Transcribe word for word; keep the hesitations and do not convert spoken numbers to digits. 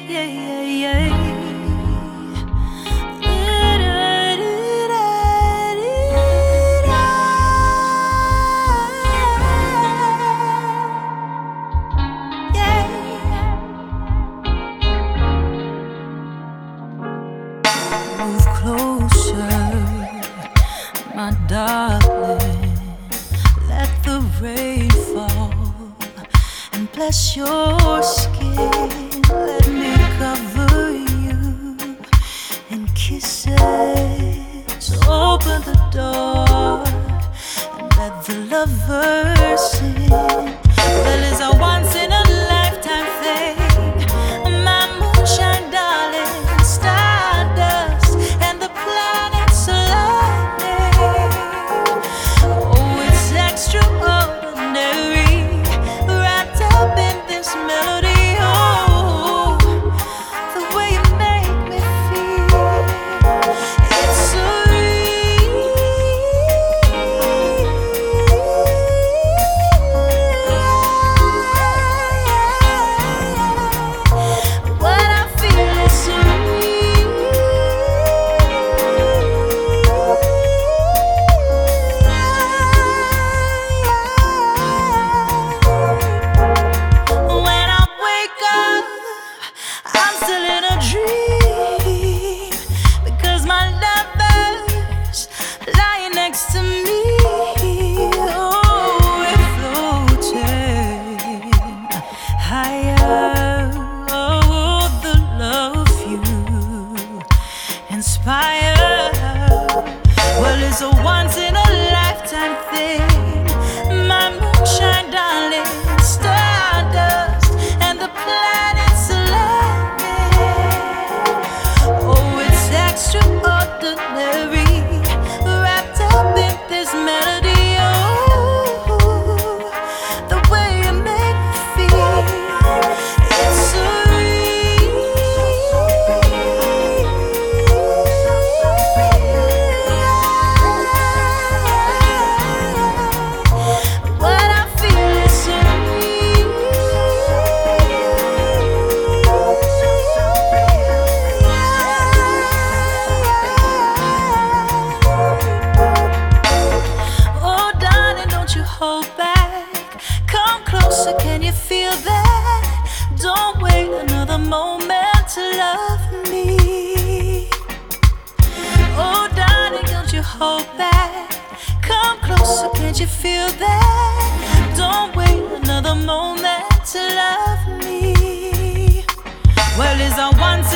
yeah, yeah, yeah. Move closer, my darling. Let the rain fall and bless your skin. Let me cover you in kisses. Open the door and let the lovers in. Well, it's a once in a lifetime thing. My moonshine, darling. Stardust and the planets aligning. Oh, it's extraordinary, wrapped up in this melody. Oh, the way you make me feel, it's surreal. What I feel is surreal. When I wake up, I'm still in a dream, because my lover's lying next to me. Oh, we're floating higher. Oh, the love you inspire. Well, it's a once in a lifetime thing. My moonshine, darling. Stardust and the planets aligning. Oh, it's extraordinary, wrapped up in this melody. Oh, the way you make me feel, it's surreal. What I feel is surreal. Oh, darling, don't you hold back. Come closer, can you feel that? Don't wait another moment to love me. Oh, darling, don't you hold back. Come closer, can't you feel that? Don't wait another moment to love me. Well, it's a once